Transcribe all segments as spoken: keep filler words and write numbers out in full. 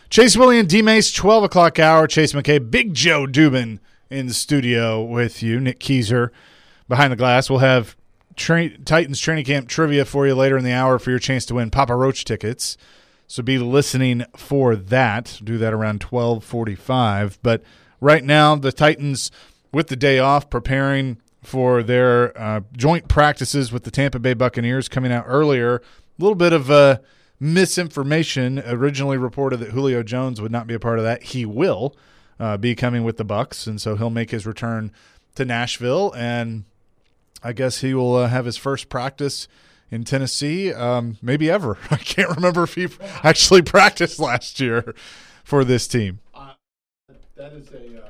Chase William, D-Mace, twelve o'clock hour. Chase McKay, Big Joe Dubin in the studio with you. Nick Keyser behind the glass. We'll have tra- Titans training camp trivia for you later in the hour for your chance to win Papa Roach tickets. So be listening for that. Do that around twelve forty-five. But right now, the Titans, with the day off, preparing for their uh, joint practices with the Tampa Bay Buccaneers coming out earlier. A little bit of uh, misinformation. Originally reported that Julio Jones would not be a part of that. He will uh, be coming with the Bucs, and so he'll make his return to Nashville. And I guess he will uh, have his first practice in Tennessee, um, maybe ever. I can't remember if he actually practiced last year for this team. Uh, that is a. Uh...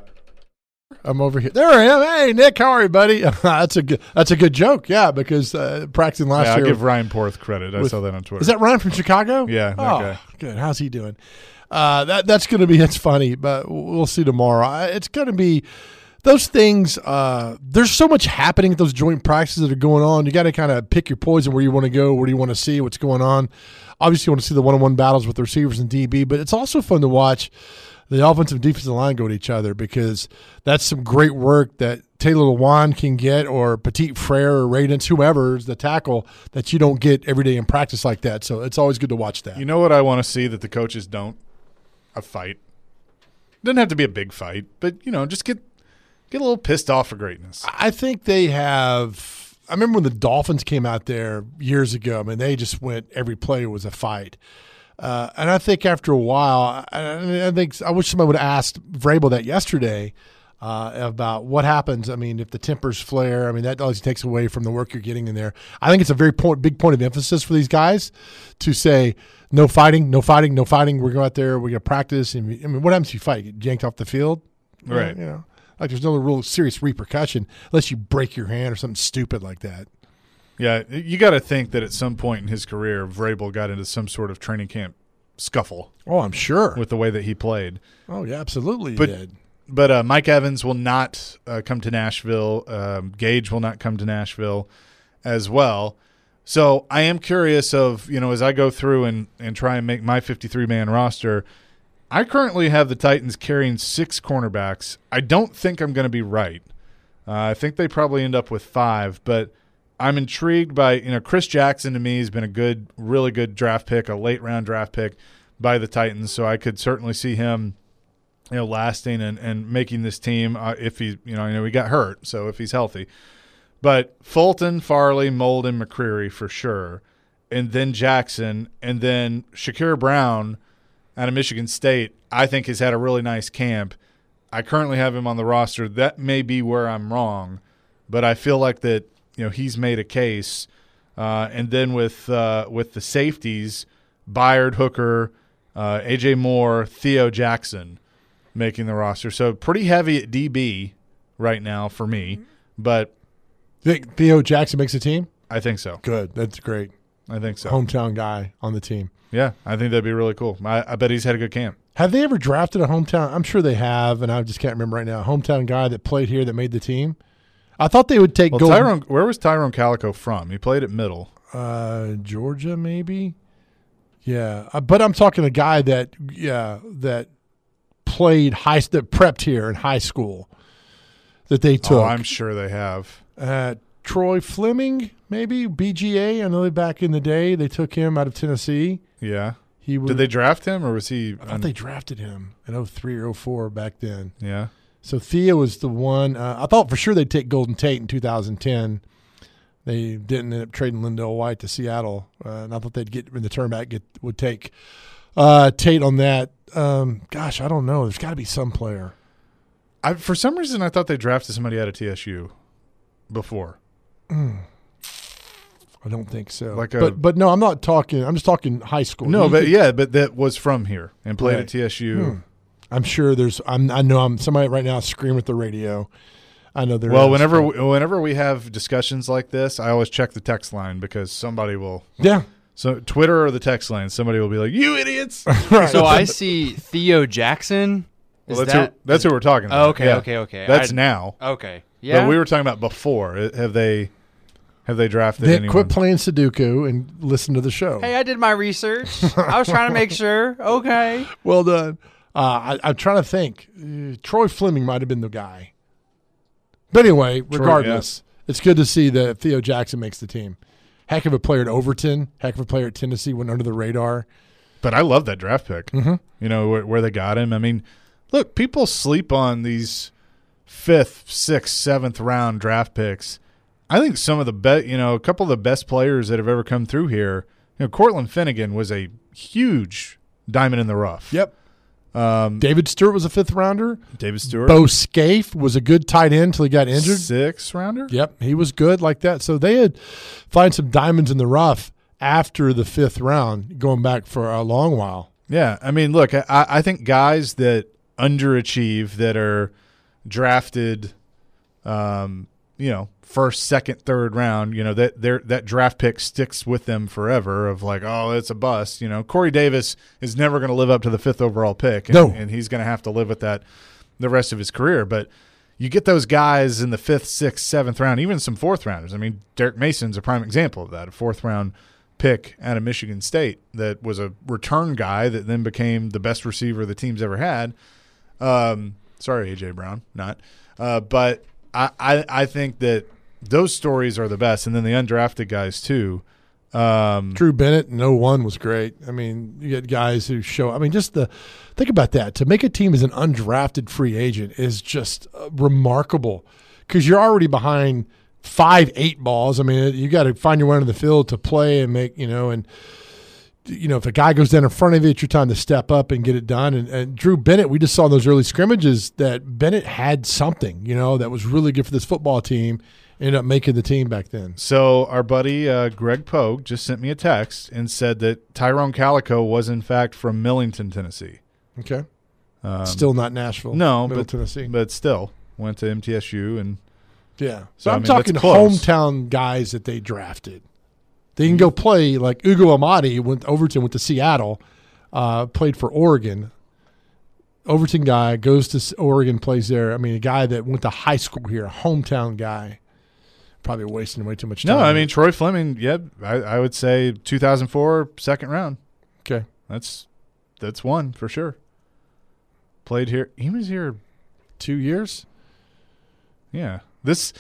I'm over here. There I am. Hey, Nick, how are you, buddy? that's a good. That's a good joke. Yeah, because uh, practicing last yeah, I'll year. I'll give Ryan Porth credit. I with, saw that on Twitter. Is that Ryan from Chicago? Yeah. That oh, guy. Good. How's he doing? Uh, that that's going to be. That's funny, but we'll see tomorrow. It's going to be. Those things, uh, there's so much happening at those joint practices that are going on. You got to kind of pick your poison, where you want to go, where do you want to see what's going on. Obviously, you want to see the one-on-one battles with the receivers and D B, but it's also fun to watch the offensive and defensive line go at each other, because that's some great work that Taylor Lewan can get, or Petit Frere or Radence, whoever is the tackle, that you don't get every day in practice like that. So it's always good to watch that. You know what I want to see that the coaches don't? A fight. Doesn't have to be a big fight, but, you know, just get – Get a little pissed off for greatness. I think they have – I remember when the Dolphins came out there years ago. I mean, they just went – every play was a fight. Uh, and I think after a while I, – I think I wish somebody would have asked Vrabel that yesterday uh, about what happens. I mean, if the tempers flare, I mean, that always takes away from the work you're getting in there. I think it's a very point, big point of emphasis for these guys to say no fighting, no fighting, no fighting. We're going out there. We're going to practice. And, I mean, what happens if you fight? Get yanked off the field? Right. You know. Like there's no real serious repercussion unless you break your hand or something stupid like that. Yeah, you got to think that at some point in his career, Vrabel got into some sort of training camp scuffle. Oh, I'm sure. With the way that he played. Oh, yeah, absolutely but, he did. But uh, Mike Evans will not uh, come to Nashville. Um, Gage will not come to Nashville as well. So I am curious of, you know, as I go through and, and try and make my fifty-three man roster – I currently have the Titans carrying six cornerbacks. I don't think I'm going to be right. Uh, I think they probably end up with five, but I'm intrigued by, you know, Chris Jackson to me has been a good, really good draft pick, a late round draft pick by the Titans. So I could certainly see him, you know, lasting and, and making this team uh, if he, you know, I know he got hurt, so if he's healthy. But Fulton, Farley, Molden, McCreary for sure, and then Jackson, and then Shakir Brown out of Michigan State, I think has had a really nice camp. I currently have him on the roster. That may be where I'm wrong, but I feel like that, you know, he's made a case. Uh, and then with uh, with the safeties, Byard, Hooker, uh, A J Moore, Theo Jackson making the roster. So pretty heavy at D B right now for me. But you think Theo Jackson makes a team? I think so. Good. That's great. I think so. Hometown guy on the team. Yeah, I think that'd be really cool. I, I bet he's had a good camp. Have they ever drafted a hometown? I'm sure they have, and I just can't remember right now. A hometown guy that played here that made the team. I thought they would take. Well, Golden, Tyrone, where was Tyrone Calico from? He played at Middle. Uh, Georgia, maybe. Yeah, uh, but I'm talking a guy that yeah that played high that prepped here in high school. That they took. Oh, I'm sure they have. Uh, Troy Fleming, maybe B G A. I know they back in the day they took him out of Tennessee. Yeah. He was, Did they draft him or was he? I thought un- they drafted him in oh three or oh four back then. Yeah. So Theo was the one. Uh, I thought for sure they'd take Golden Tate in two thousand ten. They didn't end up trading Lindell White to Seattle, uh, and I thought they'd get in the turnback get would take uh, Tate on that. Um, gosh, I don't know. There's got to be some player. I for some reason I thought they drafted somebody out of T S U before. Mm. I don't think so. Like a, but but no, I'm not talking. I'm just talking high school. No, you but could, yeah, but that was from here and played right. at T S U. Hmm. I'm sure there's. I'm. I know. I'm somebody right now screaming at the radio. I know there. Well, is, whenever but, we, whenever we have discussions like this, I always check the text line because somebody will. Yeah. So Twitter or the text line, somebody will be like, "You idiots!" Right. So I see Theo Jackson. Is well, that's that, who, that's who we're talking about. Oh, okay, yeah. okay, okay. That's I'd, now. Okay. Yeah. But we were talking about before. Have they? have they drafted Then anyone? quit playing Sudoku and listen to the show. Hey, I did my research. I was trying to make sure. Okay. Well done. Uh, I, I'm trying to think. Uh, Troy Fleming might have been the guy. But anyway, regardless, yeah. it's good to see that Theo Jackson makes the team. Heck of a player at Overton. Heck of a player at Tennessee. Went under the radar. But I love that draft pick. Mm-hmm. You know, where, where they got him. I mean, look, people sleep on these fifth, sixth, seventh round draft picks. I think some of the best, you know, a couple of the best players that have ever come through here. You know, Cortland Finnegan was a huge diamond in the rough. Yep. Um, David Stewart was a fifth rounder. David Stewart. Bo Scaife was a good tight end until he got injured. Sixth rounder. Yep, he was good like that. So they had find some diamonds in the rough after the fifth round, going back for a long while. Yeah, I mean, look, I, I think guys that underachieve, that are drafted, um, you know, first, second, third round, you know, that that draft pick sticks with them forever. Of like, oh, it's a bust. You know, Corey Davis is never going to live up to the fifth overall pick, and, no. and he's going to have to live with that the rest of his career. But you get those guys in the fifth, sixth, seventh round, even some fourth rounders. I mean, Derek Mason's a prime example of that, a fourth round pick out of Michigan State that was a return guy that then became the best receiver the team's ever had. Um, sorry, A J Brown, not. Uh, but I, I, I think that those stories are the best, and then the undrafted guys too. Um, Drew Bennett in oh one was great. I mean, you get guys who show – I mean, just the – think about that. To make a team as an undrafted free agent is just uh, remarkable because you're already behind five eight balls. I mean, you got to find your way on the field to play and make – you know, and – you know, if a guy goes down in front of you, it's your time to step up and get it done. And, and Drew Bennett, we just saw in those early scrimmages that Bennett had something, you know, that was really good for this football team. Ended up making the team back then. So our buddy uh, Greg Pogue just sent me a text and said that Tyrone Calico was in fact from Millington, Tennessee. Okay. Um, Still not Nashville. no, Middle but Tennessee. but still went to M T S U and Yeah. So, so I I'm mean, talking that's close. hometown guys that they drafted. They can go play like Ugo Amadi went Overton went to Seattle, uh, played for Oregon. Overton guy goes to Oregon, plays there. I mean, a guy that went to high school here, a hometown guy. Probably wasting way too much time. no, I mean Troy Fleming. Yeah, I, I would say two thousand four second round. Okay. That's that's one for sure. Played here. He was here. Two years? Yeah. This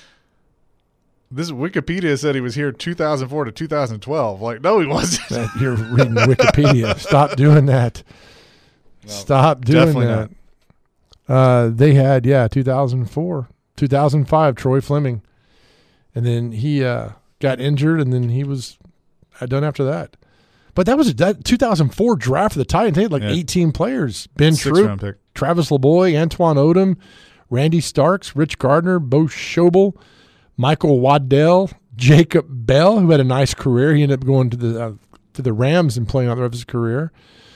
this Wikipedia said he was here two thousand four to two thousand twelve. Like, no, he wasn't. That, you're reading Wikipedia. Stop doing that. No, Stop doing definitely that. Uh, they had, yeah, two thousand four. two thousand five, Troy Fleming. And then he uh, got injured, and then he was uh, done after that. But that was a that two thousand four draft for the Titans. They had like Yeah. eighteen players. Ben Sixth Troop, round pick. Travis LeBoy, Antoine Odom, Randy Starks, Rich Gardner, Bo Schobel, Michael Waddell, Jacob Bell, who had a nice career. He ended up going to the uh, to the Rams and playing out the rest of his career.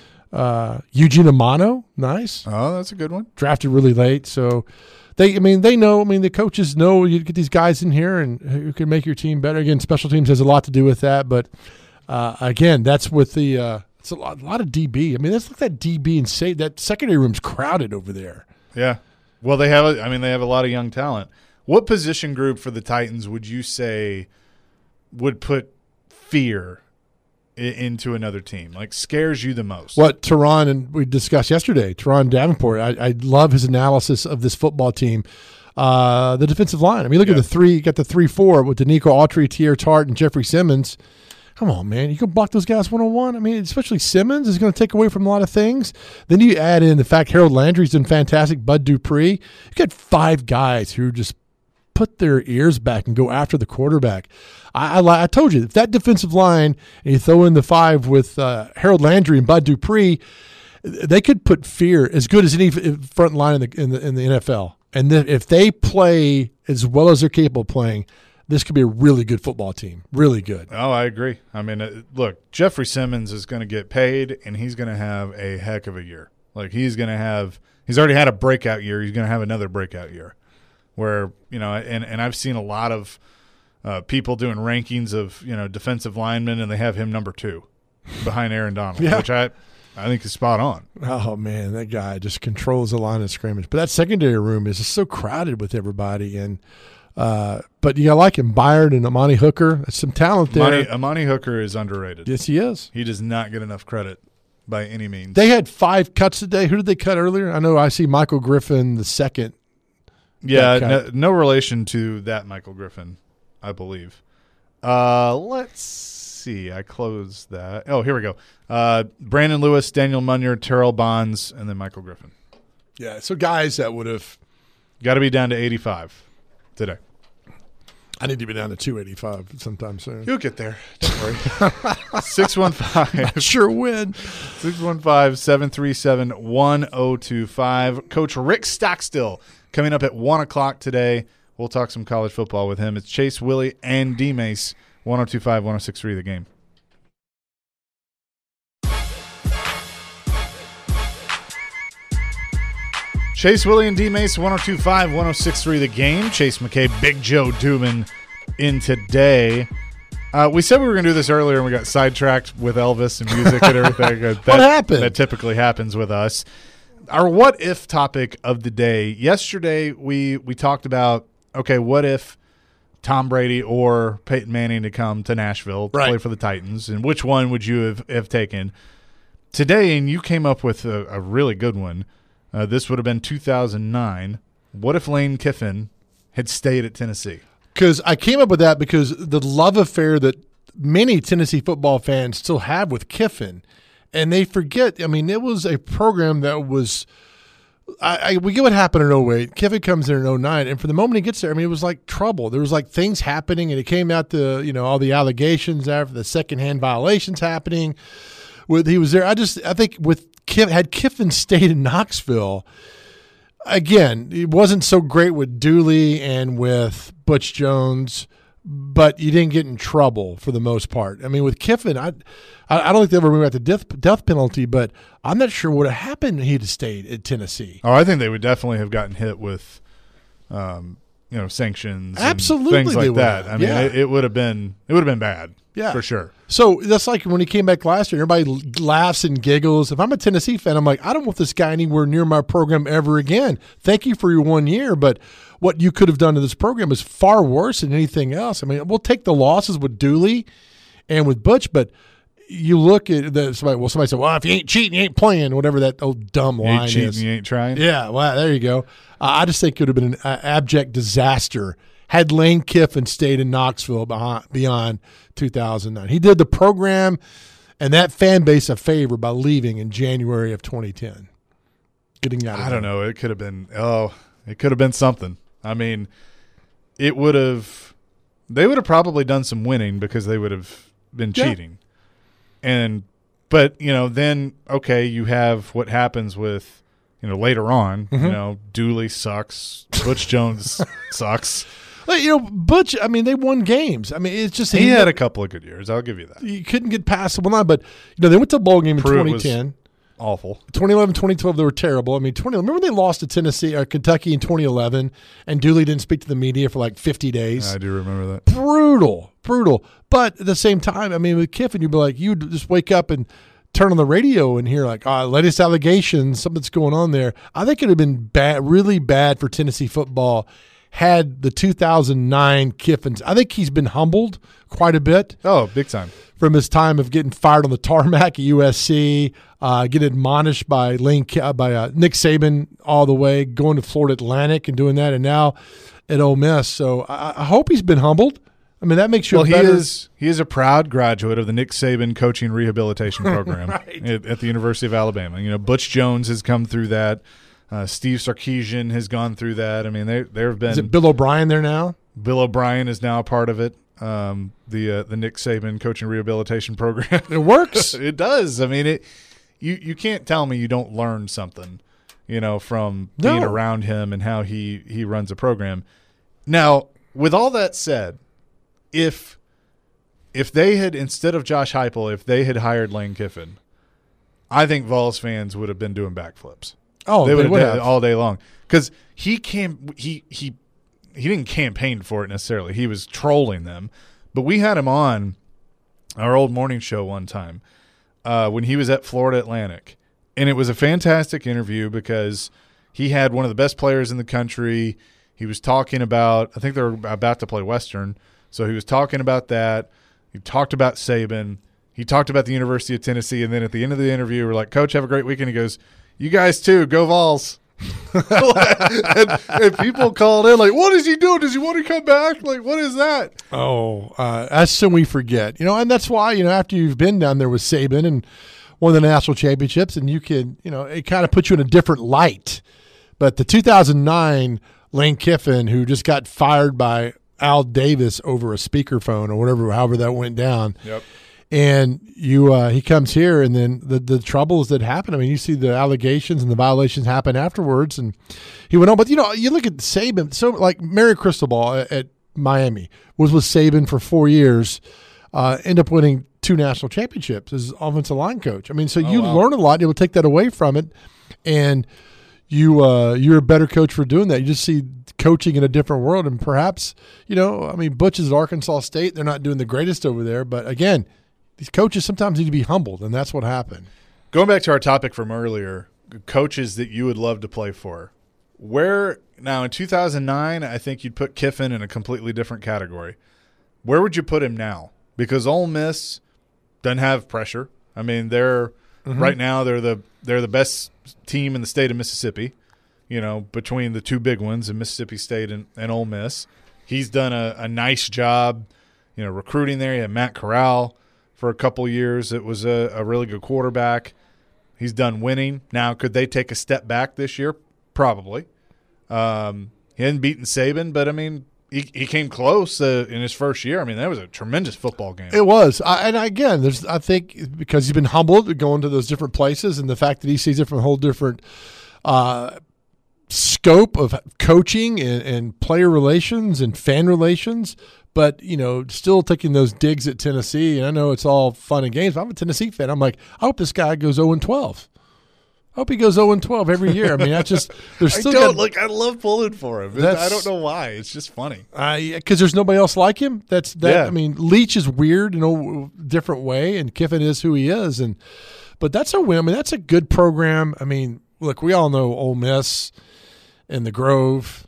Uh, Eugene Amano, nice. Oh, that's a good one. Drafted really late, so they. I mean, they know. I mean, the coaches know you get these guys in here and who can make your team better. Again, special teams has a lot to do with that, but uh, again, that's with the. Uh, it's a lot, a lot of D B. I mean, let's look at that D B and say that secondary room's crowded over there. Yeah. Well, they have. A, I mean, they have a lot of young talent. What position group for the Titans would you say would put fear i- into another team? Like, scares you the most? What Teron and we discussed yesterday, Teron Davenport. I, I love his analysis of this football team. Uh, the defensive line. I mean, look Yeah. at the three. You got the three four with Danico Autry, Tier Tart, and Jeffrey Simmons. Come on, man. You can block those guys one on one. I mean, especially Simmons is going to take away from a lot of things. Then you add in the fact Harold Landry's done fantastic. Bud Dupree. You got five guys who just put their ears back and go after the quarterback. I, I, I told you, if that defensive line, and you throw in the five with uh, Harold Landry and Bud Dupree, they could put fear as good as any front line in the in the, in the N F L. And then if they play as well as they're capable of playing, this could be a really good football team. Really good. Oh, I agree. I mean, uh, look, Jeffrey Simmons is going to get paid, and he's going to have a heck of a year. Like, he's going to have – he's already had a breakout year. He's going to have another breakout year where, you know, and, and I've seen a lot of uh, people doing rankings of, you know, defensive linemen, and they have him number two behind Aaron Donald, Yeah. which I, I think is spot on. Oh, man, that guy just controls the line of scrimmage. But that secondary room is just so crowded with everybody. And Uh, but you got to like him. Byard and Amani Hooker. That's some talent there. Amani, Amani Hooker is underrated. Yes, he is. He does not get enough credit by any means. They had five cuts today. Who did they cut earlier? I know I see Michael Griffin the second. Yeah, no, no relation to that Michael Griffin, I believe. Uh, let's see. I closed that. Oh, here we go. Uh, Brandon Lewis, Daniel Munyard, Terrell Bonds, and then Michael Griffin. Yeah, so guys that would have. Got to be down to eighty-five today. I need to be down to two eighty-five sometime soon. You'll get there. Don't worry. six one five Sure when. six one five, seven three seven, one oh two five. Coach Rick Stockstill coming up at one o'clock today. We'll talk some college football with him. It's Chase, Willie, and D-Mace. one oh two five, one oh six three The Game. Chase, Willie, and D-Mace, one oh two five, one oh six three The Game. Chase McKay, Big Joe Dooman in today. Uh, we said we were going to do this earlier, and we got sidetracked with Elvis and music and everything. that, What happened? That typically happens with us. Our what if topic of the day. Yesterday, we we talked about, okay, what if Tom Brady or Peyton Manning to come to Nashville to Right. play for the Titans, and which one would you have, have taken? Today, and you came up with a, a really good one. Uh, this would have been two thousand nine. What if Lane Kiffin had stayed at Tennessee? Because I came up with that because the love affair that many Tennessee football fans still have with Kiffin, and they forget. I mean, it was a program that was. I, I we get what happened in oh eight. Kiffin comes in in oh nine, and for the moment he gets there, I mean, it was like trouble. There was like things happening, and it came out to you know all the allegations after the secondhand violations happening. With he was there, I just I think with Kiff, had Kiffin stayed in Knoxville. Again, it wasn't so great with Dooley and with Butch Jones, but you didn't get in trouble for the most part. I mean, with Kiffin, I I don't think they ever moved out the death, death penalty, but I'm not sure what would have happened if he'd have stayed at Tennessee. Oh, I think they would definitely have gotten hit with, um, you know, sanctions, and Absolutely things they like would that. have. I mean, Yeah. it, it would have been it would have been bad, Yeah. for sure. So that's like when he came back last year, everybody laughs and giggles. If I'm a Tennessee fan, I'm like, I don't want this guy anywhere near my program ever again. Thank you for your one year, but what you could have done to this program is far worse than anything else. I mean, we'll take the losses with Dooley and with Butch, but you look at the somebody. Well, somebody said, "Well, if you ain't cheating, you ain't playing." Whatever that old dumb You line ain't cheating, is. you ain't trying. Yeah, well, there you go. Uh, I just think it would have been an uh, abject disaster had Lane Kiffin stayed in Knoxville behind, beyond two thousand nine. He did the program and that fan base a favor by leaving in January of twenty ten. Getting out of I don't there. know. It could have been. Oh, it could have been something. I mean, it would have. They would have probably done some winning because they would have been Yeah. cheating. And, but you know, then okay, you have what happens with, you know, later on. Mm-hmm. You know, Dooley sucks. Butch Jones sucks. Well, you know, Butch, I mean, they won games. I mean, it's just He had a couple of good years. I'll give you that. you couldn't get past the one line, but you know, they went to a bowl game in Pruitt was- twenty ten. Awful. twenty eleven, twenty twelve, they were terrible. I mean, twenty. Remember they lost to Tennessee or Kentucky in twenty eleven, and Dooley didn't speak to the media for like fifty days. I do remember that. Brutal, brutal. But at the same time, I mean, with Kiffin, you'd be like, you'd just wake up and turn on the radio and hear like, oh, latest allegations, something's going on there. I think it would have been bad, really bad for Tennessee football had the two thousand nine Kiffins. I think he's been humbled quite a bit Oh, big time. from his time of getting fired on the tarmac at U S C, uh, getting admonished by Lane uh, by uh, Nick Saban all the way, going to Florida Atlantic and doing that, and now at Ole Miss. So I, I hope he's been humbled. I mean, that makes you Well, a he better. is he is a proud graduate of the Nick Saban coaching rehabilitation program Right. at, at the University of Alabama. You know, Butch Jones has come through that. Uh, Steve Sarkisian has gone through that. I mean, there there have been Is it Bill O'Brien there now? Bill O'Brien is now a part of it. Um, the uh, the Nick Saban coaching rehabilitation program. It works. It does. I mean, it. You you can't tell me you don't learn something, you know, from being No. around him and how he he runs a program. Now, with all that said, if if they had, instead of Josh Heupel, if they had hired Lane Kiffin, I think Vols fans would have been doing backflips. Oh, they they would have would done have. it all day long because he came he he he didn't campaign for it necessarily. He was trolling them, but we had him on our old morning show one time uh, when he was at Florida Atlantic, and it was a fantastic interview because he had one of the best players in the country. He was talking about, I think they were about to play Western, so he was talking about that. He talked about Saban. He talked about the University of Tennessee, and then at the end of the interview, we're like, Coach, have a great weekend. He goes, you guys too, go Vols. and, and people called in like, what is he doing? Does he want to come back? Like, what is that? Oh, uh, that's something we forget. You know, and that's why, you know, after you've been down there with Saban and won the national championships, and you can, you know, it kind of puts you in a different light. But the two thousand nine Lane Kiffin, who just got fired by Al Davis over a speakerphone or whatever, however that went down. Yep. And you, uh, he comes here, and then the the troubles that happen. I mean, you see the allegations and the violations happen afterwards, and he went on. But you know, you look at Saban. So, like Mary Cristobal at, at Miami was with Saban for four years, uh, end up winning two national championships as offensive line coach. I mean, so Oh, you wow. learn a lot. You'll take that away from it, and you uh, you're a better coach for doing that. You just see coaching in a different world, and perhaps you know, I mean, Butch is at Arkansas State. They're not doing the greatest over there, but again. These coaches sometimes need to be humbled, and that's what happened. Going back to our topic from earlier, coaches that you would love to play for. Where now in two thousand nine, I think you'd put Kiffin in a completely different category. Where would you put him now? Because Ole Miss doesn't have pressure. I mean, they're mm-hmm. right now they're the they're the best team in the state of Mississippi. You know, between the two big ones in Mississippi State and, and Ole Miss, he's done a, a nice job. You know, recruiting there. You had Matt Corral. For a couple years, it was a, a really good quarterback. He's done winning. Now, could they take a step back this year? Probably. Um, he hadn't beaten Saban, but, I mean, he, he came close uh, in his first year. I mean, that was a tremendous football game. It was. I, and, again, there's I think because he's been humbled going to those different places and the fact that he sees it from a whole different uh, scope of coaching and, and player relations and fan relations. But, you know, still taking those digs at Tennessee, and I know it's all fun and games. But I'm a Tennessee fan. I'm like, I hope this guy goes oh and twelve. I hope he goes oh and twelve every year. I mean, that's just – there's still I don't. got, Like, I love pulling for him. I don't know why. It's just funny. Because there's nobody else like him. That's that. Yeah. I mean, Leach is weird in a different way, and Kiffin is who he is. And But that's a win. I mean, that's a good program. I mean, look, we all know Ole Miss and the Grove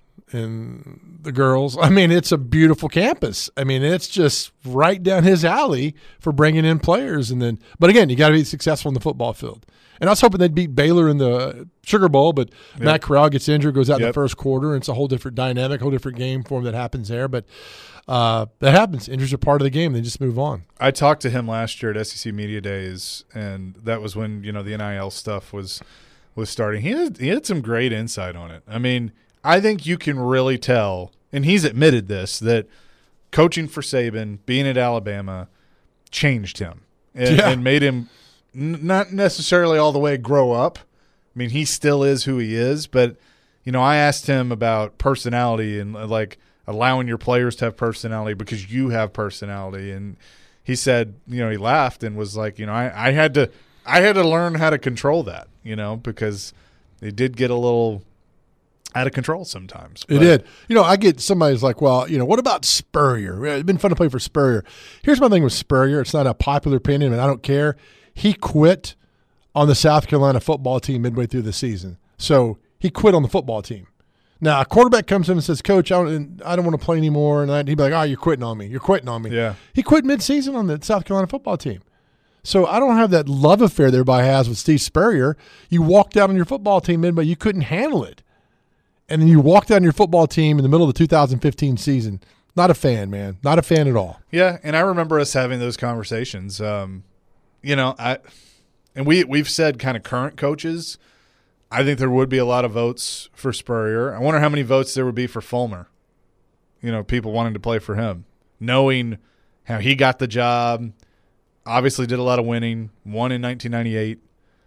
and the girls. I mean, it's a beautiful campus. I mean, it's just right down his alley for bringing in players. And then, but again, you got to be successful in the football field. And I was hoping they'd beat Baylor in the Sugar Bowl, but yep. Matt Corral gets injured, goes out yep. in the first quarter, and it's a whole different dynamic, whole different game for him that happens there. But uh, that happens. Injuries are part of the game. They just move on. I talked to him last year at S E C Media Days, and that was when, you know, the N I L stuff was was starting. He had, he had some great insight on it. I mean, I think you can really tell, and he's admitted this, that coaching for Saban, being at Alabama, changed him and, yeah. and made him n- not necessarily all the way grow up. I mean, he still is who he is, but, you know, I asked him about personality and, like, allowing your players to have personality because you have personality. And he said, you know, he laughed and was like, you know, I, I had to I had to learn how to control that, you know, because it did get a little out of control sometimes. It did. You know, I get somebody's like, well, you know, what about Spurrier? It's been fun to play for Spurrier. Here's my thing with Spurrier. It's not a popular opinion, and I don't care. He quit on the South Carolina football team midway through the season. So he quit on the football team. Now, a quarterback comes in and says, Coach, I don't, I don't want to play anymore. And he'd be like, oh, you're quitting on me. You're quitting on me. Yeah. He quit midseason on the South Carolina football team. So I don't have that love affair that everybody has with Steve Spurrier. You walked out on your football team midway. You couldn't handle it. And then you walked out on your football team in the middle of the two thousand fifteen season. Not a fan, man. Not a fan at all. Yeah, and I remember us having those conversations. Um, you know, I and we, we've said kind of current coaches. I think there would be a lot of votes for Spurrier. I wonder how many votes there would be for Fulmer. You know, people wanting to play for him. Knowing how he got the job, obviously did a lot of winning, won in nineteen ninety-eight.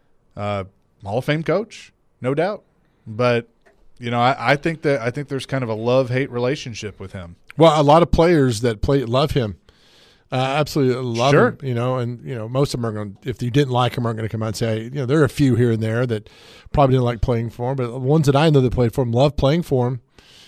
Uh, Hall of Fame coach, no doubt. But, you know, I, I think that I think there's kind of a love-hate relationship with him. Well, a lot of players that play love him. Uh, absolutely love sure. him, you know, and, you know, most of them are going to, if you didn't like him, aren't going to come out and say, you know, there are a few here and there that probably didn't like playing for him, but the ones that I know that played for him love playing for him.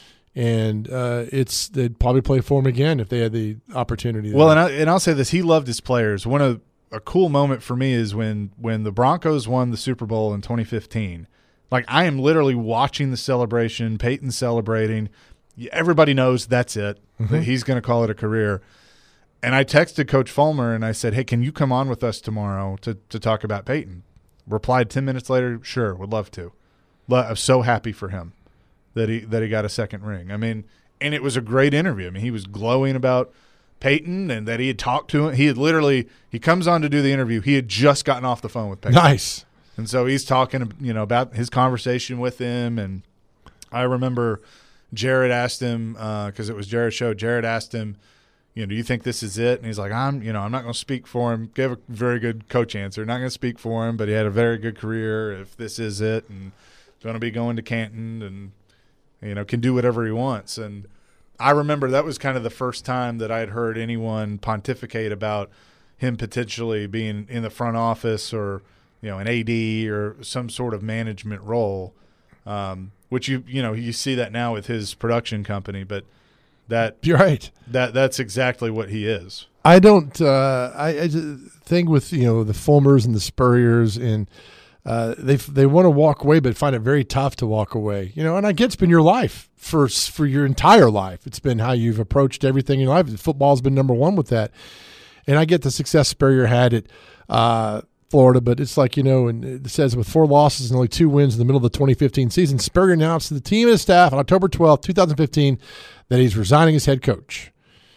And uh, it's they'd probably play for him again if they had the opportunity. Well, and, I, and I'll say this. He loved his players. One of a cool moment for me is when, when the Broncos won the Super Bowl in twenty fifteen. Like, I am literally watching the celebration, Peyton celebrating, everybody knows that's it. Mm-hmm. That he's going to call it a career. And I texted Coach Fulmer and I said, hey, can you come on with us tomorrow to, to talk about Peyton? Replied ten minutes later, sure, would love to. I'm so happy for him that he that he got a second ring. I mean, and it was a great interview. I mean, he was glowing about Peyton and that he had talked to him. He had literally – he comes on to do the interview. He had just gotten off the phone with Peyton. Nice. And so he's talking, you know, about his conversation with him. And I remember Jared asked him because uh, it was Jared's show. Jared asked him, you know, do you think this is it? And he's like, I'm, you know, I'm not going to speak for him. Gave a very good coach answer. Not going to speak for him, but he had a very good career. If this is it, and going to be going to Canton, and you know, can do whatever he wants. And I remember that was kind of the first time that I had heard anyone pontificate about him potentially being in the front office or, you know, an A D or some sort of management role, um, which you you know you see that now with his production company, but that You're right. That that's exactly what he is. I don't. Uh, I, I just think with you know the Fulmers and the Spurriers, and uh, they they want to walk away, but find it very tough to walk away. You know, and I get it's been your life for for your entire life. It's been how you've approached everything in your life. Football's been number one with that, and I get the success Spurrier had at uh, Florida, but it's like you know, and it says with four losses and only two wins in the middle of the twenty fifteen season, Spurrier announced to the team and his staff on October twelfth, twenty fifteen, that he's resigning as head coach.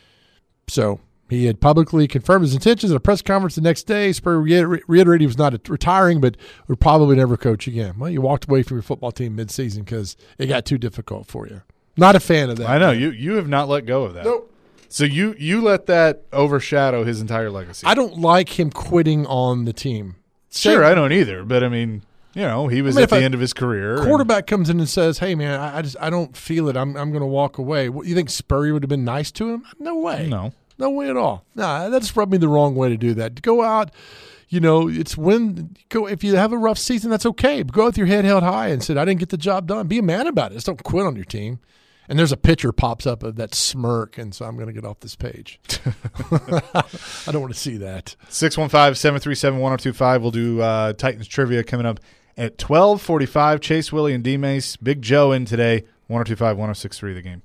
So. He had publicly confirmed his intentions at a press conference the next day. Spurrier reiterated he was not retiring, but would probably never coach again. Well, you walked away from your football team midseason because it got too difficult for you. Not a fan of that. I know. You you have not let go of that. Nope. So you, you let that overshadow his entire legacy. I don't like him quitting on the team. Sure, Same, I don't either. But, I mean, you know, he was I mean, at the if a end of his career. Quarterback and, comes in and says, hey, man, I, I just I don't feel it. I'm, I'm going to walk away. What, you think Spurrier would have been nice to him? No way. No. No way at all. Nah, that's rubbed me the wrong way to do that. To go out, you know, it's when go if you have a rough season, that's okay. But go with your head held high and said, I didn't get the job done. Be a man about it. Just don't quit on your team. And there's a picture pops up of that smirk, and so I'm going to get off this page. I don't want to see that. six one five, seven three seven, one oh two five. We'll do uh, Titans trivia coming up at twelve forty-five. Chase, Willie, and D-Mace. Big Joe in today. one oh two five, one oh six three, the game.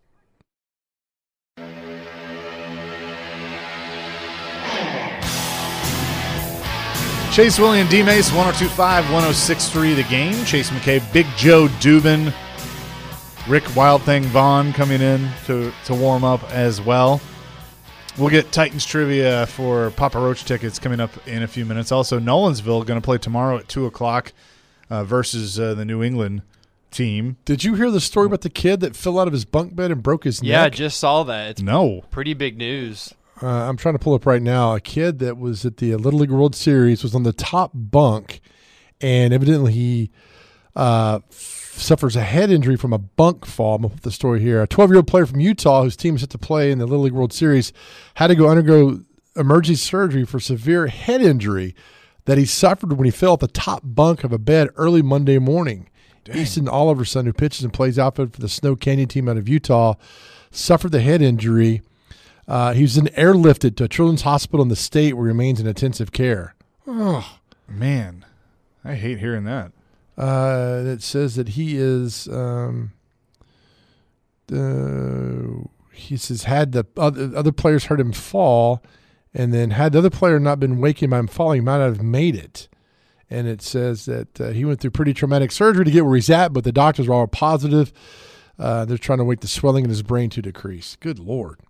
Chase, Willie, and D-Mace, one oh two five, one oh six three, the game. Chase McKay, Big Joe Dubin, Rick Wild Thing Vaughn coming in to, to warm up as well. We'll get Titans trivia for Papa Roach tickets coming up in a few minutes. Also, Nolensville going to play tomorrow at two o'clock uh, versus uh, the New England team. Did you hear the story about the kid that fell out of his bunk bed and broke his Yeah, I neck? just saw that. It's No. pretty big news. Uh, I'm trying to pull up right now. A kid that was at the Little League World Series was on the top bunk, and evidently he uh, f- suffers a head injury from a bunk fall. I'm going to put the story here. A twelve-year-old player from Utah whose team is set to play in the Little League World Series had to go undergo emergency surgery for severe head injury that he suffered when he fell off the top bunk of a bed early Monday morning. Dang. Easton Oliverson, who pitches and plays outfield for the Snow Canyon team out of Utah, suffered the head injury. Uh, he was then airlifted to a children's hospital in the state where he remains in intensive care. Oh, Man, I hate hearing that. uh, it says that he is. Um, uh, he says had the other, other players heard him fall, and then had the other player not been waking by him falling, he might not have made it. And it says that uh, he went through pretty traumatic surgery to get where he's at, but the doctors are all positive. Uh, they're trying to wait the swelling in his brain to decrease. Good Lord.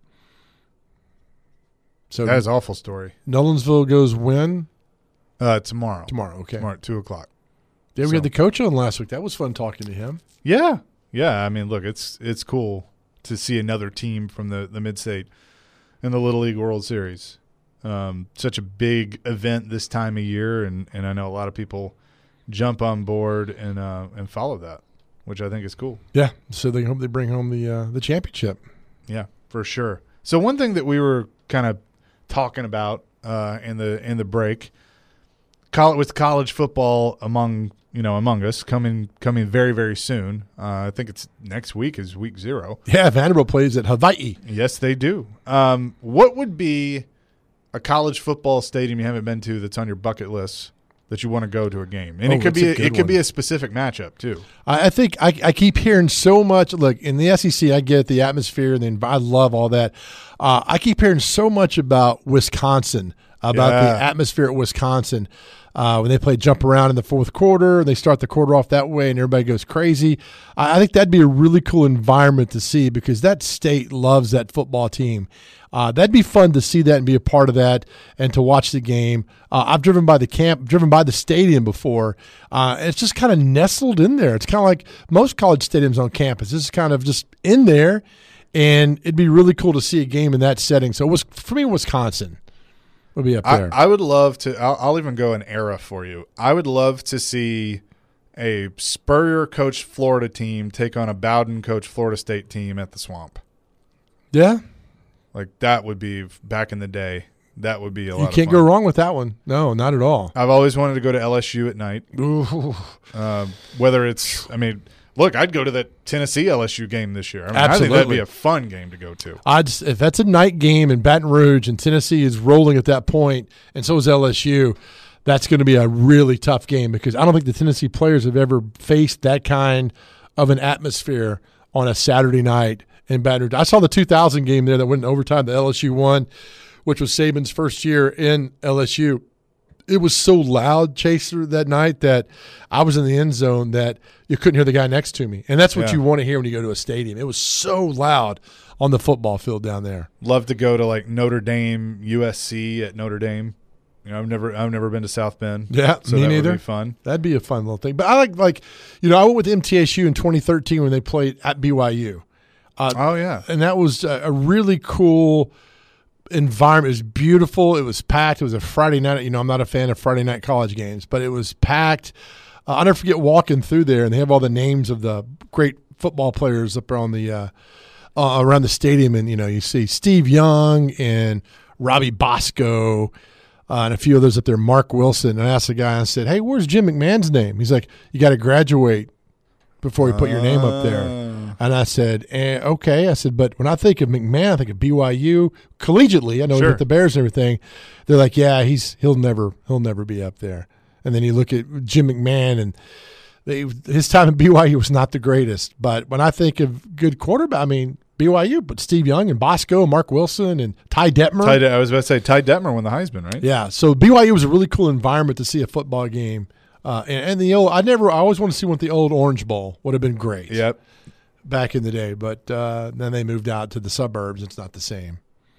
So That is an awful story. Nolensville goes when? Uh, tomorrow. Tomorrow, okay. Tomorrow at two o'clock. Yeah, we So- had the coach on last week. That was fun talking to him. Yeah. Yeah, I mean, look, it's it's cool to see another team from the, the Mid-State in the Little League World Series. Um, such a big event this time of year, and, and I know a lot of people jump on board and uh, and follow that, which I think is cool. Yeah, so they hope they bring home the uh, the championship. Yeah, for sure. So one thing that we were kind of talking about uh, in the in the break, college, with college football among you know among us coming coming very very soon. Uh, I think it's next week is week zero. Yeah, Vanderbilt plays at Hawaii. Yes, they do. Um, what would be a college football stadium you haven't been to that's on your bucket list that you want to go to a game, and Oh, it could that's be a a, good it could be one. a specific matchup too. I, I think I, I keep hearing so much. Look, in the S E C, I get the atmosphere and the env- I love all that. Uh, I keep hearing so much about Wisconsin, about Yeah. the atmosphere at Wisconsin. Uh, when they play jump around in the fourth quarter, they start the quarter off that way, and everybody goes crazy. I, I think that'd be a really cool environment to see because that state loves that football team. Uh, that'd be fun to see that and be a part of that and to watch the game. Uh, I've driven by the camp, driven by the stadium before. Uh, it's just kind of nestled in there. It's kind of like most college stadiums on campus. This is kind of just in there, and it'd be really cool to see a game in that setting. So it was for me, Wisconsin would be up I, there. I would love to. I'll, I'll even go an era for you. I would love to see a Spurrier coached Florida team take on a Bowden coached Florida State team at the Swamp. yeah, Like that would be back in the day. That would be a lot. you of can't fun. go wrong with that one. No, not at all. I've always wanted to go to L S U at night. Ooh. Um, whether it's, I mean, look, I'd go to the Tennessee L S U game this year. I mean, I think that'd Absolutely. be a fun game to go to. I just, if that's a night game in Baton Rouge and Tennessee is rolling at that point, and so is L S U, that's going to be a really tough game because I don't think the Tennessee players have ever faced that kind of an atmosphere on a Saturday night in Baton Rouge. I saw the two thousand game there that went in overtime. The L S U won, which was Saban's first year in L S U. It was so loud, Chaser, that night that I was in the end zone that you couldn't hear the guy next to me. And that's what Yeah. you want to hear when you go to a stadium. It was so loud on the football field down there. Love to go to like Notre Dame, U S C at Notre Dame. You know, I've never, I've never been to South Bend. Yeah, so me that neither. would be fun. That'd be a fun little thing. But I like, like, you know, I went with M T S U in twenty thirteen when they played at B Y U. Uh, Oh yeah, and that was a, a really cool environment. It was beautiful. It was packed. It was a Friday night. You know, I'm not a fan of Friday night college games, but it was packed. Uh, I'll never forget walking through there, and they have all the names of the great football players up on the uh, uh, around the stadium. And, you know, you see Steve Young and Robbie Bosco uh, and a few others up there, Mark Wilson. And I asked the guy, I said, hey, where's Jim McMahon's name? He's like, you got to graduate before you put your name up there. Uh, And I said, eh, okay. I said, but when I think of McMahon, I think of B Y U collegiately. I know Sure. with the Bears and everything. They're like, yeah, he's he'll never he'll never be up there. And then you look at Jim McMahon, and they, his time at B Y U was not the greatest. But when I think of good quarterback, I mean B Y U, but Steve Young and Bosco, Mark Wilson, and Ty Detmer. Ty, De- I was about to say Ty Detmer won the Heisman, right? Yeah, so B Y U was a really cool environment to see a football game. Uh, and, and the old, I never, I always want to see what the old Orange Bowl would have been great. Yep. Back in the day, but uh, then they moved out to the suburbs. It's not the same.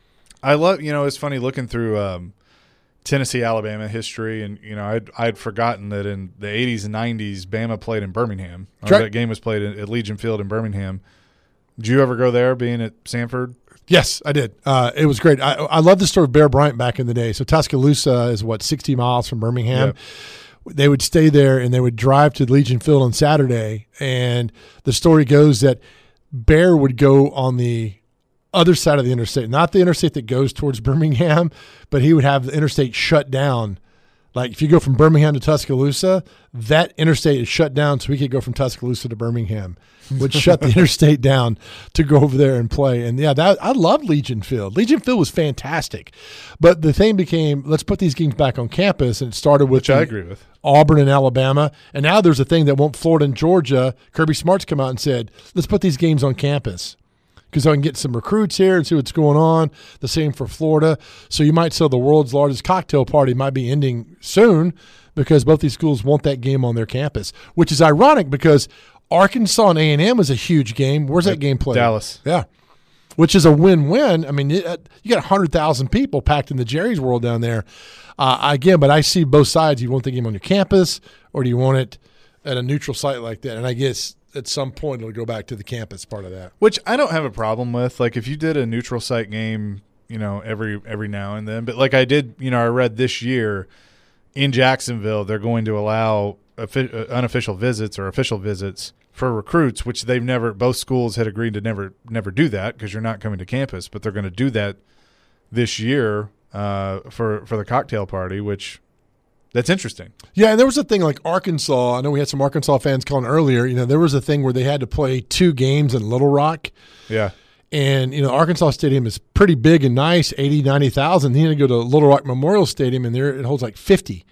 I love, you know, it's funny looking through um, Tennessee, Alabama history, and, you know, I'd, I'd forgotten that in the eighties and nineties, Bama played in Birmingham. Or Right. That game was played at, at Legion Field in Birmingham. Did you ever go there, being at Sanford? Yes, I did. Uh, it was great. I, I love the story of Bear Bryant back in the day. So Tuscaloosa is, what, sixty miles from Birmingham? Yep. They would stay there, and they would drive to Legion Field on Saturday. And the story goes that Bear would go on the other side of the interstate, not the interstate that goes towards Birmingham, but he would have the interstate shut down. Like if you go from Birmingham to Tuscaloosa, that interstate is shut down so we could go from Tuscaloosa to Birmingham. Would shut the interstate down to go over there and play. And yeah, that I loved Legion Field. Legion Field was fantastic. But the thing became, let's put these games back on campus, and it started with Which I the- agree with. Auburn and Alabama. And now there's a thing that won't Florida and Georgia. Kirby Smart's come out and said, let's put these games on campus because I can get some recruits here and see what's going on. The same for Florida. So you might say the world's largest cocktail party might be ending soon because both these schools want that game on their campus, which is ironic because Arkansas and A and M is a huge game. Where's that game played? Dallas. Yeah. Which is a win-win. I mean, it, uh, you got one hundred thousand people packed in the Jerry's World down there. Uh, again, but I see both sides. You want the game on your campus, or do you want it at a neutral site like that? And I guess at some point it'll go back to the campus part of that. Which I don't have a problem with. Like if you did a neutral site game, you know, every every now and then. But like I did, you know, I read this year in Jacksonville, they're going to allow offi- uh, unofficial visits or official visits for recruits, which they've never, both schools had agreed to never never do that because you're not coming to campus. But they're going to do that this year uh, for for the cocktail party, which that's interesting. Yeah, and there was a thing like Arkansas. I know we had some Arkansas fans calling earlier. You know, there was a thing where they had to play two games in Little Rock. Yeah. And, you know, Arkansas Stadium is pretty big and nice, eighty, ninety thousand. Then you had to go to Little Rock Memorial Stadium, and there it holds like fifty.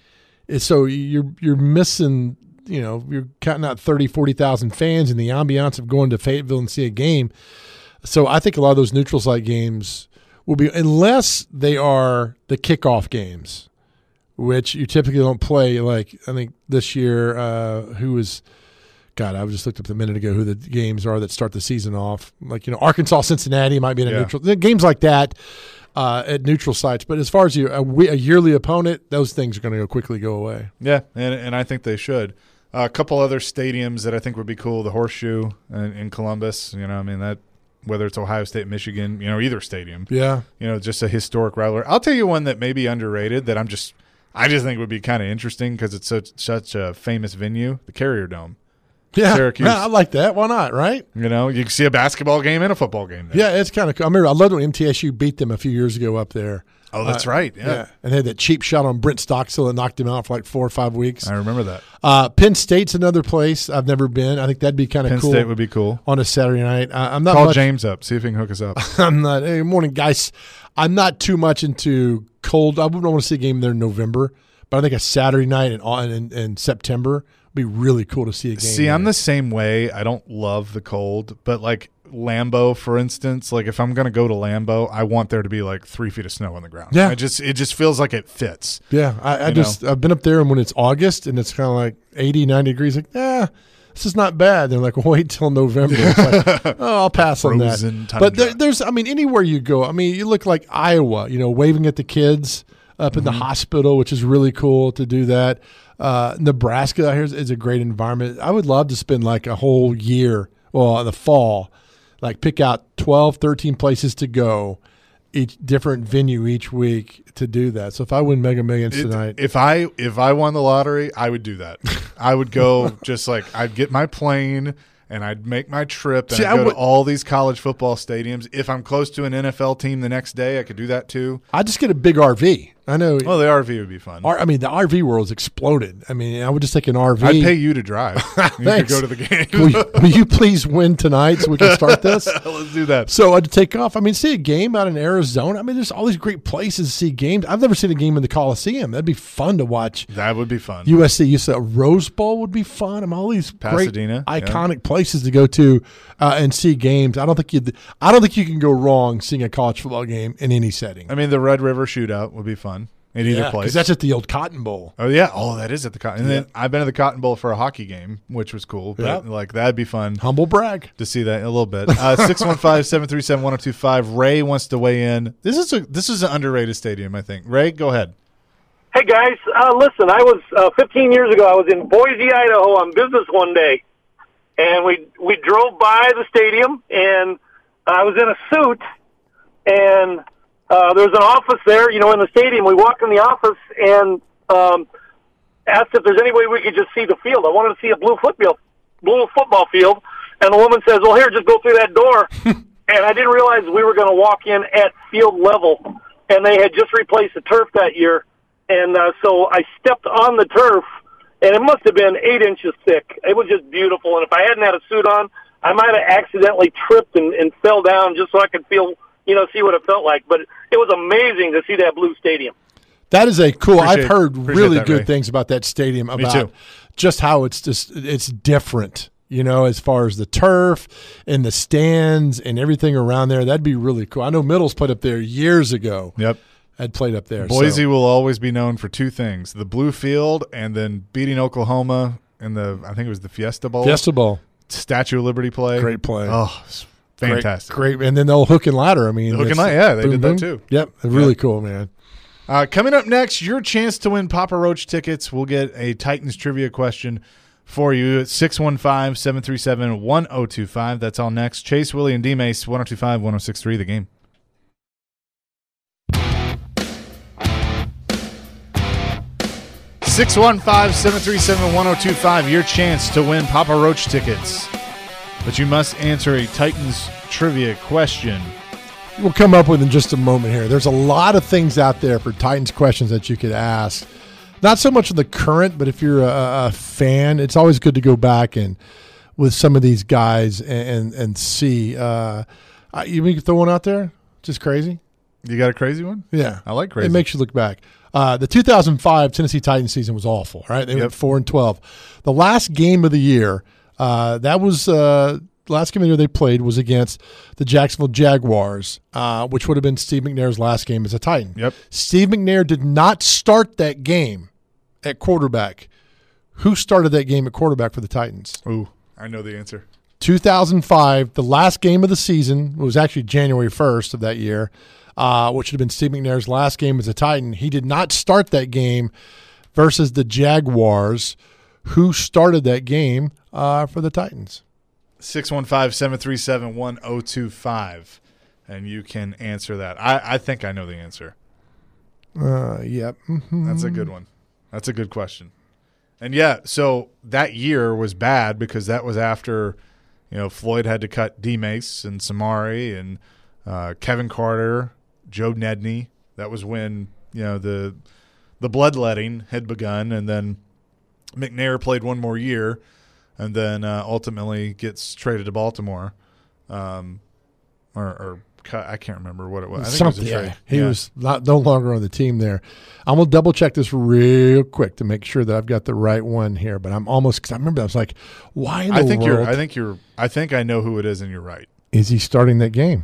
So you're you're missing, you know, you're counting out thirty, forty thousand fans and the ambiance of going to Fayetteville and see a game. So I think a lot of those neutral site games will be, unless they are the kickoff games, which you typically don't play. Like I think this year, uh, who was, God, I just looked up a minute ago who the games are that start the season off. Like, you know, Arkansas, Cincinnati might be in a Yeah. neutral. Games like that. Uh, at neutral sites, but as far as you, a, a yearly opponent, those things are going to go quickly go away. Yeah, and and I think they should. Uh, a couple other stadiums that I think would be cool: the Horseshoe in, in Columbus. You know, I mean that whether it's Ohio State, Michigan, you know, either stadium. Yeah, You know, just a historic rivalry. I'll tell you one that may be underrated that I'm just I just think would be kind of interesting because it's such such a famous venue: the Carrier Dome. yeah, Syracuse. yeah, I like that. Why not? Right? You know, you can see a basketball game and a football game there. Yeah, it's kind of cool. I remember I loved when M T S U beat them a few years ago up there. Oh, that's Uh, right. Yeah. And they had that cheap shot on Brent Stockstill that knocked him out for like four or five weeks. I remember that. Uh, Penn State's another place I've never been. I think that'd be kind of Penn cool State would be cool. on a Saturday night. I, I'm not Call much, James up. See if he can hook us up. I'm not. Hey, morning, guys. I'm not too much into cold. I wouldn't want to see a game there in November, but I think a Saturday night in in, in September would be really cool to see a game. See, there. I'm the same way. I don't love the cold, but like Lambeau, for instance, like if I'm going to go to Lambeau, I want there to be like three feet of snow on the ground. Yeah. I just it just feels like it fits. Yeah, I, I You just I've been up there, and when it's August and it's kind of like eighty, ninety degrees, like eh, this is not bad. They're like, wait till November. It's like, oh, I'll pass on that. Frozen tundra. But there, there's, I mean, anywhere you go, I mean, you look like Iowa, you know, waving at the kids up in the Mm-hmm. hospital, which is really cool to do that. Uh, Nebraska here is, is a great environment. I would love to spend like a whole year, well, in the fall, like pick out twelve, thirteen places to go, each different venue each week to do that. So if I win Mega Millions It- tonight, if I if I won the lottery, I would do that. I would go just like I'd get my plane and I'd make my trip and See, I'd I go would- to all these college football stadiums. If I'm close to an N F L team the next day, I could do that too. I just get a big R V. I know. Well, the R V would be fun. R, I mean, the R V world's exploded. I mean, I would just take an R V. I'd pay you to drive. You could Thanks. go to the game. will, you, will you please win tonight so we can start this? Let's do that. So I'd take off. I mean, see a game out in Arizona. I mean, there's all these great places to see games. I've never seen a game in the Coliseum. That'd be fun to watch. That would be fun. U S C, you said Rose Bowl would be fun. I mean, all these Pasadena, great, yeah. iconic places to go to uh, and see games. I don't think you. I don't think you can go wrong seeing a college football game in any setting. I mean, the Red River Shootout would be fun at either Yeah, place. because that's at the old Cotton Bowl. Oh yeah, oh that is at the Cotton. And then Yeah. I've been to the Cotton Bowl for a hockey game, which was cool. But Yeah. like that'd be fun Humble brag. to see that in a little bit. Uh, six one five, seven three seven, one zero two five. Ray wants to weigh in. This is a this is an underrated stadium, I think. Ray, go ahead. Hey guys, uh, listen. I was uh, fifteen years ago. I was in Boise, Idaho, on business one day, and we we drove by the stadium, and I was in a suit, and uh, there was an office there, you know, in the stadium. We walked in the office and um, asked if there's any way we could just see the field. I wanted to see a blue football blue football field, and the woman says, "Well, here, just go through that door." And I didn't realize we were going to walk in at field level, and they had just replaced the turf that year. And uh, so I stepped on the turf, and it must have been eight inches thick. It was just beautiful. And if I hadn't had a suit on, I might have accidentally tripped and, and fell down just so I could feel, you know, see what it felt like. But it was amazing to see that blue stadium. That is a cool. Appreciate- I've heard appreciate really that, good Ray. things about that stadium. About too. just how it's just it's different. You know, as far as the turf and the stands and everything around there, that'd be really cool. I know Middle's played up there years ago. Yep. Had played up there. Boise so. will always be known for two things: the blue field, and then beating Oklahoma in the I think it was the Fiesta Bowl, Fiesta Bowl, Statue of Liberty play. great play. Oh, it's fantastic. Great, great. And then the old hook and ladder. I mean, The hook and it's- ladder, yeah, they boom, did that boom. too. Yep, really Yep. cool, man. Uh, coming up next, your chance to win Papa Roach tickets. We'll get a Titans trivia question for you at six one five, seven three seven, one zero two five. That's all next. Chase, Willie, and D-Mace, one oh two five, one oh six three, the game. six one five, seven three seven, one oh two five, your chance to win Papa Roach tickets. But you must answer a Titans trivia question. We'll come up with in just a moment here. There's a lot of things out there for Titans questions that you could ask. Not so much of the current, but if you're a, a fan, it's always good to go back and with some of these guys and and, and see. Uh, I- you can throw one out there? Just crazy. You got a crazy one? Yeah. I like crazy. It makes you look back. Uh, the two thousand five Tennessee Titans season was awful, right? They Yep. went four and twelve. The last game of the year, uh, that was uh, the last game of the year they played was against the Jacksonville Jaguars, uh, which would have been Steve McNair's last game as a Titan. Yep. Steve McNair did not start that game at quarterback. Who started that game at quarterback for the Titans? Ooh, I know the answer. two thousand five, the last game of the season, it was actually January first of that year, uh, which would have been Steve McNair's last game as a Titan. He did not start that game versus the Jaguars. Who started that game uh, for the Titans? six one five, seven three seven, one zero two five, and you can answer that. I, I think I know the answer. Uh, yep. Mhm. That's a good one. That's a good question. And, yeah, so that year was bad because that was after, you know, Floyd had to cut D. Mace and Samari and uh, Kevin Carter, Joe Nedney. That was when, you know, the the bloodletting had begun, and then McNair played one more year and then uh, ultimately gets traded to Baltimore. Um, or, or cut, I can't remember what it was. I think Something. it was a trade. Yeah. He Yeah. was not, no longer on the team there. I'm going to double check this real quick to make sure that I've got the right one here, but I'm almost, because I remember I was like, why in the I think world you're. I think you're. I think I know who it is, and you're right. is he starting that game?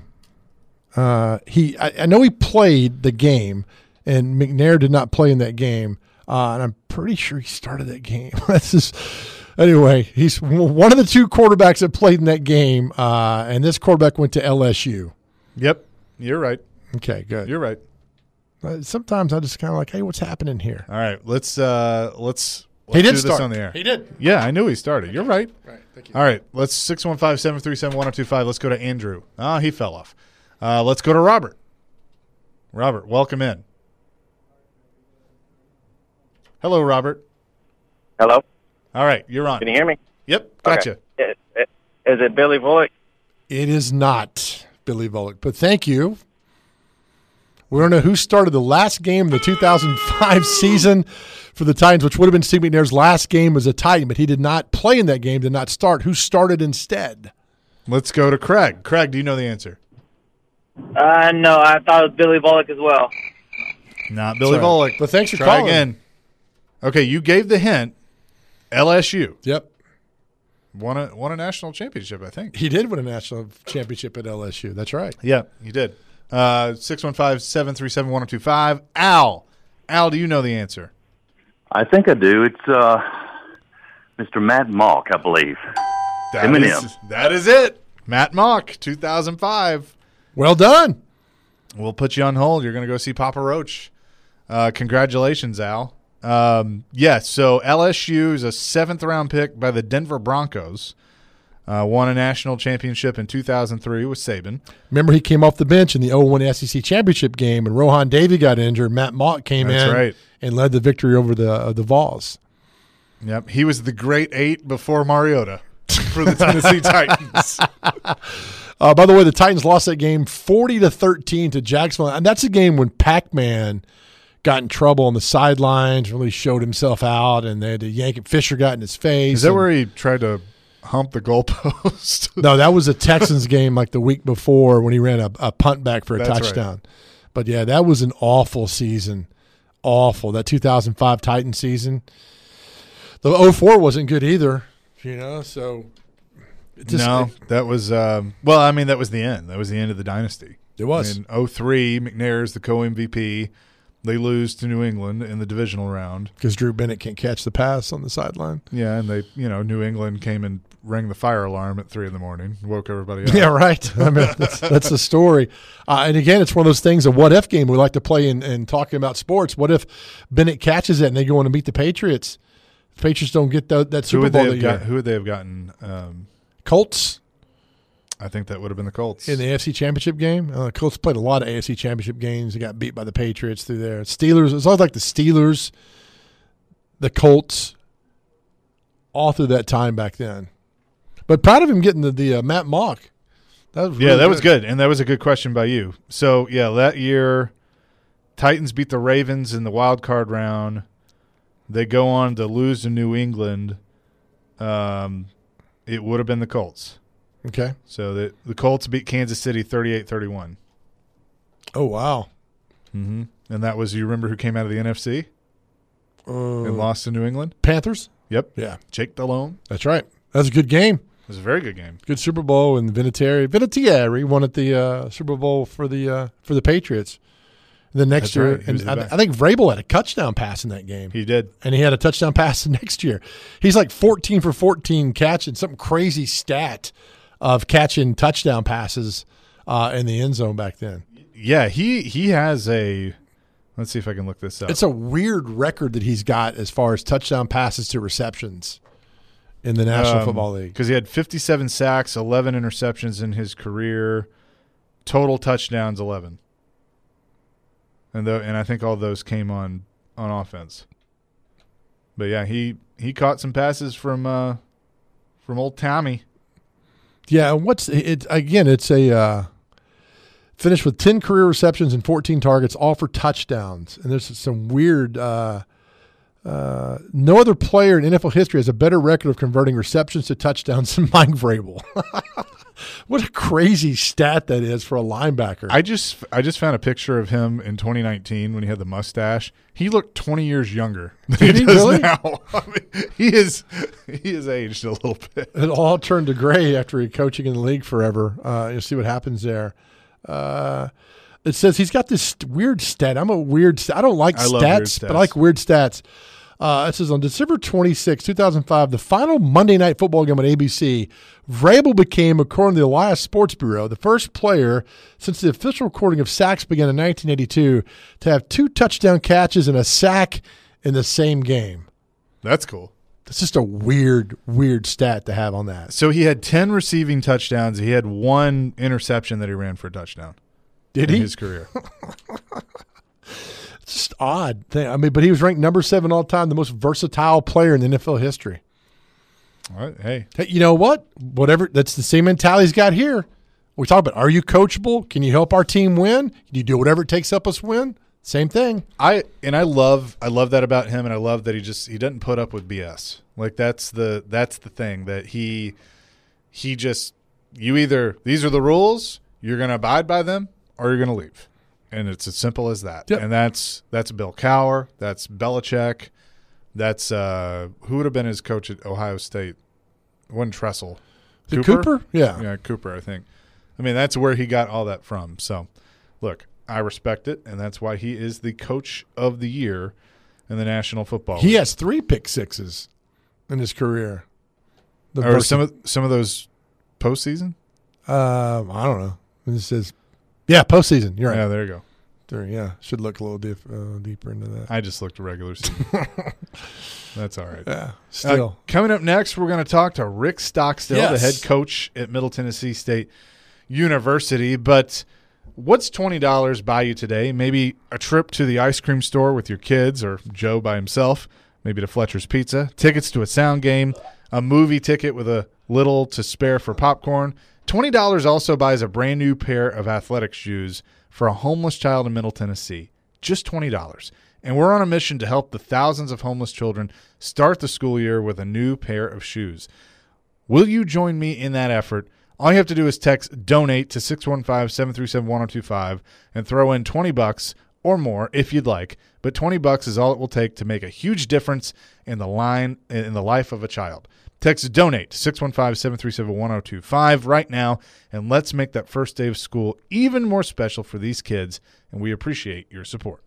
Uh, he, I, I know he played the game, and McNair did not play in that game, uh, and I'm pretty sure he started that game. That's just, anyway, he's one of the two quarterbacks that played in that game, uh, and this quarterback went to L S U. Yep, you're right. Okay, good. You're right. Uh, Sometimes I just kind of like, hey, what's happening here? All right, let's uh, let's. let's He did do start this on the air. He did. Yeah, I knew he started. You're right. Right. Thank you. All right, let's six one five seven three seven one zero two five. Let's go to Andrew. Ah, he fell off. Uh, let's go to Robert. Robert, welcome in. Hello, Robert. Hello? All right, you're on. Can you hear me? Yep, gotcha. Okay. Is it- is it Billy Bullock? It is not Billy Volek, but thank you. We don't know who started the last game of the two thousand five season for the Titans, which would have been Steve McNair's last game as a Titan, but he did not play in that game, did not start. Who started instead? Let's go to Craig. Craig, do you know the answer? Uh, no, I thought it was Billy Bullock as well. Not Billy Sorry. Volek. But thanks for Try calling. again. Okay, you gave the hint. L S U Yep. won a won a national championship, I think. He did win a national championship at L S U. That's right. Yeah, you did. Uh, six one five, seven three seven, one zero two five. Al. Al, do you know the answer? I think I do. It's uh, Mister Matt Mock, I believe. That Eminem. is, that is it. Matt Mock, two thousand five. Well done. We'll put you on hold. You're going to go see Papa Roach. Uh, congratulations, Al. Um, yes, so L S U is a seventh round pick by the Denver Broncos. Uh, won a national championship in two thousand three with Saban. Remember, he came off the bench in the oh one S E C championship game, and Rohan Davey got injured. Matt Mock came That's in right. and led the victory over the uh, the Vols. Yep, he was the great eight before Mariota for the Tennessee Titans. Uh, by the way, the Titans lost that game forty to thirteen to Jacksonville, and that's a game when Pac-Man got in trouble on the sidelines, really showed himself out, and they had to yank it. Fisher got in his face. Is that and- where he tried to hump the goalpost? No, that was a Texans game like the week before when he ran a, a punt back for a That's right. touchdown. But yeah, that was an awful season. Awful. That two thousand five Titans season. The oh four wasn't good either, you know, so. It just, no, that was um, well. I mean, that was the end. That was the end of the dynasty. It was. In oh three, McNair's the co-M V P. They lose to New England in the divisional round. Because Drew Bennett can't catch the pass on the sideline. Yeah, and they, you know, New England came and rang the fire alarm at three in the morning, woke everybody up. Yeah, right. I mean, that's, that's the story. Uh, and again, it's one of those things, a what-if game we like to play in, in talking about sports. What if Bennett catches it and they go on to meet the Patriots? The Patriots don't get the, that Who Super would Bowl they that have year. got? Who would they have gotten? Um, Colts I think that would have been the Colts. in the A F C Championship game. Uh, Colts played a lot of A F C Championship games. They got beat by the Patriots through there. Steelers, it's always like the Steelers, the Colts, all through that time back then. But proud of him getting the, the uh, Matt Mock. That was yeah, really that was good, and that was a good question by you. So yeah, that year, Titans beat the Ravens in the wild card round. They go on to lose to New England. Um, it would have been the Colts. Okay. So the the Colts beat Kansas City thirty-eight thirty-one. Oh, wow. Mm-hmm. And that was, you remember who came out of the N F C Uh, and lost to New England? Panthers? Yep. Yeah. Jake Delhomme. That's right. That was a good game. It was a very good game. Good Super Bowl, and Vinatieri. Vinatieri won at the uh, Super Bowl for the uh, for the Patriots. And the next That's year, right. He and was the I, best. I think Vrabel had a touchdown pass in that game. He did. And he had a touchdown pass the next year. He's like fourteen for fourteen catching, some crazy stat of catching touchdown passes uh, in the end zone back then. Yeah, he he has a. Let's see if I can look this up. It's a weird record that he's got as far as touchdown passes to receptions in the National Football League. Because he had fifty-seven sacks, eleven interceptions in his career, total touchdowns eleven, and the, and I think all those came on on offense. But yeah, he he caught some passes from uh, from old Tommy. Yeah, what's it again? It's a uh, finished with ten career receptions and fourteen targets, all for touchdowns. And there's some weird. Uh, uh, no other player in N F L history has a better record of converting receptions to touchdowns than Mike Vrabel. What a crazy stat that is for a linebacker. I just I just found a picture of him in twenty nineteen when he had the mustache. He looked twenty years younger than Did he, he does really? now. I mean, he is he is aged a little bit. It all turned to gray after he coaching in the league forever. Uh, you'll see what happens there. Uh, it says he's got this weird stat. I'm a weird st- I don't like I love weird stats, but stats. I like weird stats. Uh, it says on December twenty-sixth, two thousand five, the final Monday Night Football game on A B C, Vrabel became, according to the Elias Sports Bureau, the first player since the official recording of sacks began in nineteen eighty-two to have two touchdown catches and a sack in the same game. That's cool. That's just a weird, weird stat to have on that. So he had ten receiving touchdowns. He had one interception that he ran for a touchdown. Did in he? his career. It's just odd thing. I mean, but he was ranked number seven all time, the most versatile player in N F L history. All right, hey, Hey, you know what? Whatever. That's the same mentality he's got here. We talk about, are you coachable? Can you help our team win? Can you do whatever it takes to help us win? Same thing. I and I love I love that about him, and I love that he just he doesn't put up with B S. Like that's the that's the thing that he he just you either these are the rules, you're going to abide by them, or you're going to leave. And it's as simple as that. Yep. And that's that's Bill Cowher, that's Belichick, that's uh, who would have been his coach at Ohio State? It wasn't Tressel. The Cooper? Yeah. Yeah, Cooper, I think. I mean, that's where he got all that from. So, look, I respect it, and that's why he is the coach of the year in the National Football He League. has three pick sixes in his career. The Or versa- some of some of those postseason? Um, I don't know. It says, yeah, postseason. You're right. Yeah, there you go. There, yeah, should look a little deep, uh, deeper into that. I just looked at regular season. That's all right. Yeah, Uh, still. coming up next, we're going to talk to Rick Stockstill, Yes. the head coach at Middle Tennessee State University. But what's twenty dollars buy you today? Maybe a trip to the ice cream store with your kids or Joe by himself, maybe to Fletcher's Pizza, tickets to a sound game, a movie ticket with a little to spare for popcorn. twenty dollars also buys a brand new pair of athletic shoes for a homeless child in Middle Tennessee. Just twenty dollars. And we're on a mission to help the thousands of homeless children start the school year with a new pair of shoes. Will you join me in that effort? All you have to do is text DONATE to six one five, seven three seven, one zero two five and throw in twenty bucks or more if you'd like. But twenty bucks is all it will take to make a huge difference in the line in the life of a child. Text DONATE to six one five, seven three seven, one zero two five right now, and let's make that first day of school even more special for these kids, and we appreciate your support.